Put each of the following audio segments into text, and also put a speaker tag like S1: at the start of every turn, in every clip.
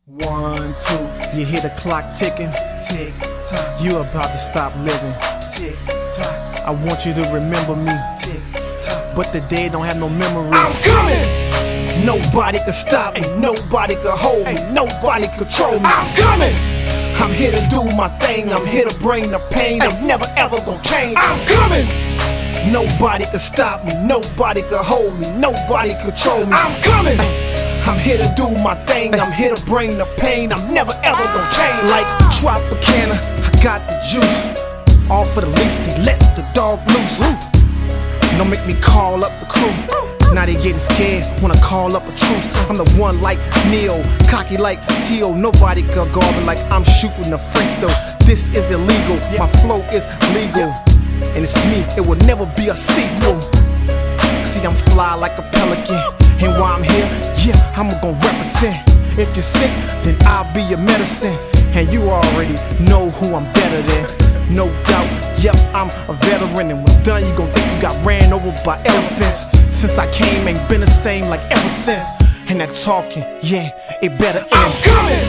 S1: 1, 2, you hear the clock ticking. Tick tock, you about to stop living. Tick tock, I want you to remember me. Tick tock, but the dead don't have no memory.
S2: I'm coming.
S1: Nobody can stop me, nobody can hold me, nobody control me.
S2: I'm coming.
S1: I'm here to do my thing, I'm here to bring the pain. I'm never ever gonna change.
S2: I'm coming.
S1: Nobody can stop me, nobody can hold me, nobody control me.
S2: I'm coming.
S1: I'm here to do my thing, I'm here to bring the pain. I'm never ever gonna change. Like Tropicana, I got the juice. All for the least, they let the dog loose. Don't make me call up the crew. Now they getting scared when I call up a truce. I'm the one like Neil, cocky like Teal. Nobody can guard me like I'm shooting a free throw. This is illegal, my flow is legal. And it's me, it will never be a sequel. See, I'm fly like a pelican. And while I'm here, yeah, I'm gonna represent. If you're sick, then I'll be your medicine. And you already know who I'm better than. No doubt, yep, I'm a veteran. And when done, you gon' think you got ran over by elephants. Since I came, ain't been the same like ever since. And that talking, yeah, it better end.
S2: I'm coming.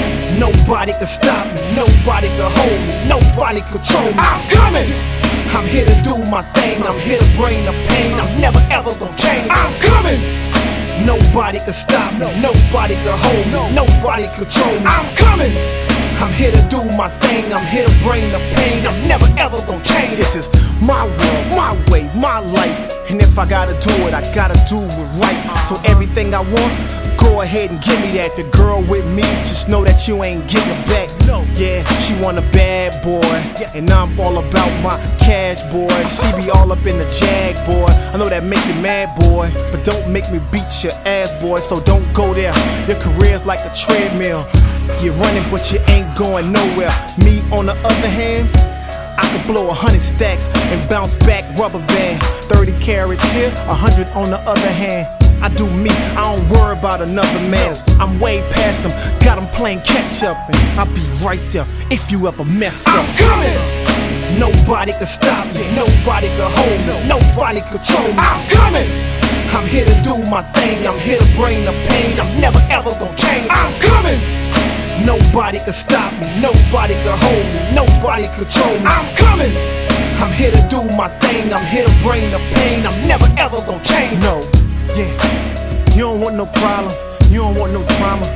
S1: Nobody can stop me, nobody can hold me, nobody control me.
S2: I'm coming.
S1: I'm here to do my thing, I'm here to bring the pain. I'm never ever gonna change.
S2: I'm coming.
S1: Nobody can stop me, nobody can hold me, nobody control me.
S2: I'm coming.
S1: I'm here to do my thing, I'm here to bring the pain. I'm never ever gonna change. This is my world, my way, my life. And if I gotta do it, I gotta do it right. So everything I want, go ahead and give me that. If your girl with me, just know that you ain't getting it back. No, yeah, she want a bad boy, and I'm all about my cash, boy. She be all up in the jag, boy. I know that make you mad, boy, but don't make me beat your ass, boy. So don't go there. Your career's like a treadmill. You're running, but you ain't going nowhere. Me, on the other hand, I can blow 100 stacks and bounce back rubber band. 30 carats here, 100 on the other hand. I do me, I don't worry about another man. I'm way past them, got them playing catch up. And I'll be right there if you ever mess up.
S2: I'm coming.
S1: Nobody can stop me, nobody can hold me, nobody control me.
S2: I'm coming.
S1: I'm here to do my thing, I'm here to bring the pain. I'm never ever gonna change.
S2: I'm coming.
S1: Nobody can stop me, nobody can hold me, nobody control me.
S2: I'm coming.
S1: I'm here to do my thing, I'm here to bring the pain. I'm never ever gonna change. No, yeah, you don't want no problem, you don't want no drama.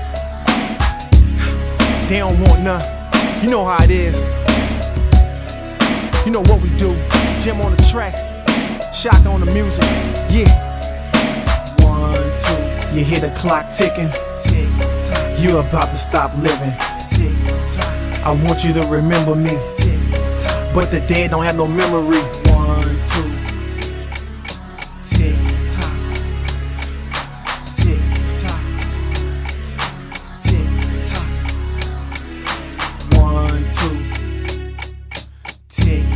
S1: They don't want none, you know how it is. You know what we do, Jim on the track, Shaka on the music, yeah. 1, 2, you hear the clock ticking. Tick tock, you about to stop living. Tick tock, I want you to remember me. Tick tock, but the dead don't have no memory. 1, 2, tick tock, tick tock, tick tock. 1, 2, tick